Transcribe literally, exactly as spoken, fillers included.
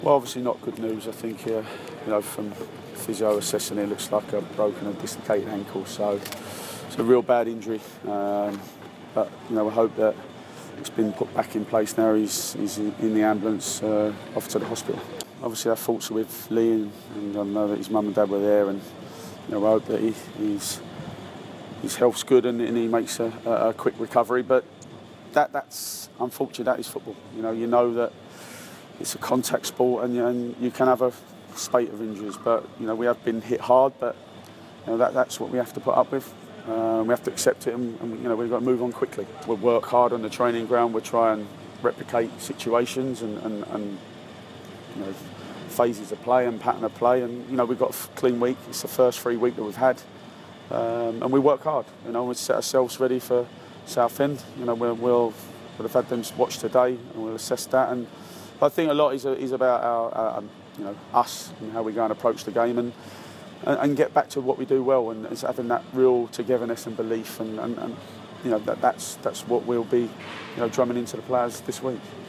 Well, obviously not good news. I think, uh, you know, from physio assessing, it looks like a broken and dislocated ankle. So it's a real bad injury. Um, but you know, we hope that it's been put back in place now. He's, he's in the ambulance uh, off to the hospital. Obviously, our thoughts are with Lee, and, and I know that his mum and dad were there, and you know, we hope that he, he's, his health's good and, and he makes a, a, a quick recovery. But that, that's unfortunate. That is football. You know, you know that it's a contact sport, and, and you can have a spate of injuries. But you know, we have been hit hard, but you know, that, that's what we have to put up with. Um, we have to accept it, and, and you know, we've got to move on quickly. We'll work hard on the training ground. We'll try and replicate situations and, and, and you know, phases of play and pattern of play. And you know, we've got a clean week. It's the first free week that we've had, um, and we work hard. You know, we set ourselves ready for Southend. You know, we'll, we'll we'll have had them watch today, and we'll assess that. And I think a lot is, is about our, our, you know, us and how we go and approach the game, and, and, and get back to what we do well, and it's having that real togetherness and belief, and, and, and you know, that, that's that's what we'll be, you know, drumming into the players this week.